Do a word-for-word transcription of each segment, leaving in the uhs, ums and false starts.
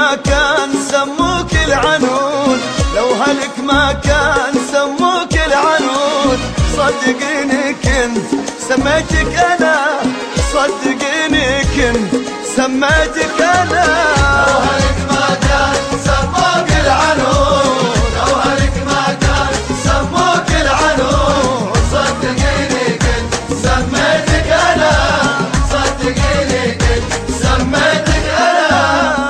ما كان سموك العنود، لو هلك ما كان سموك العنود، صدقيني كنت سميتك أنا، صدقيني كنت سميتك أنا. لو هلك ما كان سموك العنود، لو هلك ما كان سموك العنود، صدقيني كنت سميتك أنا، صدقيني كنت سميتك أنا.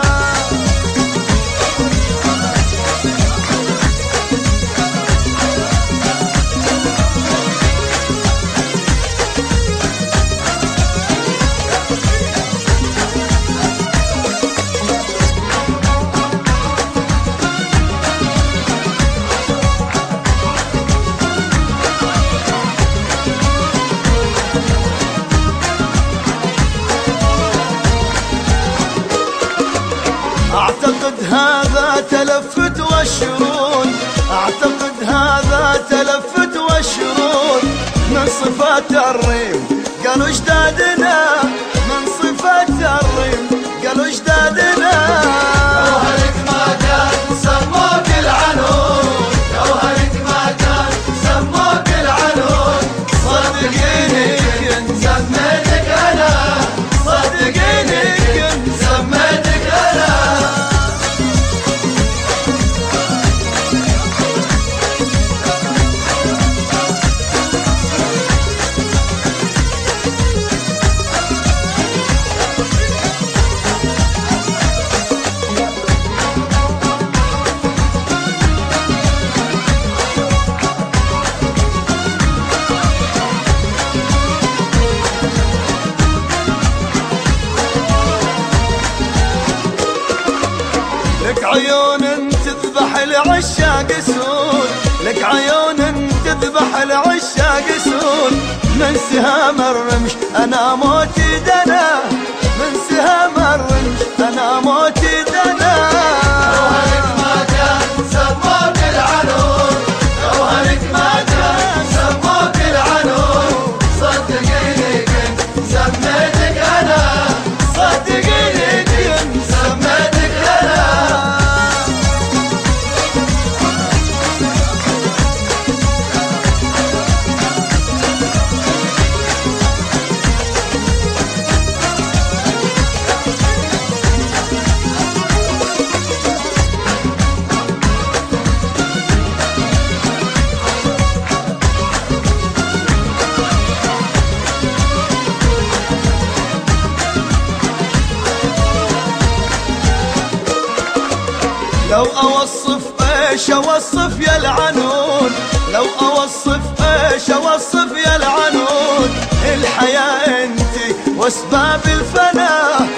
أعتقد هذا تلفت وشرود، أعتقد هذا تلفت وشرود، من صفات الريم قالوا اجدادنا، من صفات الريم قالوا اجدادنا. لو هلك ما كان سموك العنود، لو هلك ما كان سموك العنود، صدقيني كنت سميتك أنا، صدقيني كنت سميتك أنا. لك عيون تذبح العشاق سود، لك عيون تذبح العشاق سود، من سهام الرمش أنا موتي دنا، من سهام الرمش أنا موتي دنا. لو هلك ما كان سموك العنود، لو هلك ما كان سموك العنود، صدقيني كنت سميتك أنا، صدقيني كنت سميتك أنا. لو أوصف ايش أوصف يا العنود، لو أوصف ايش أوصف يا العنود، الحياة انتي واسباب الفنا،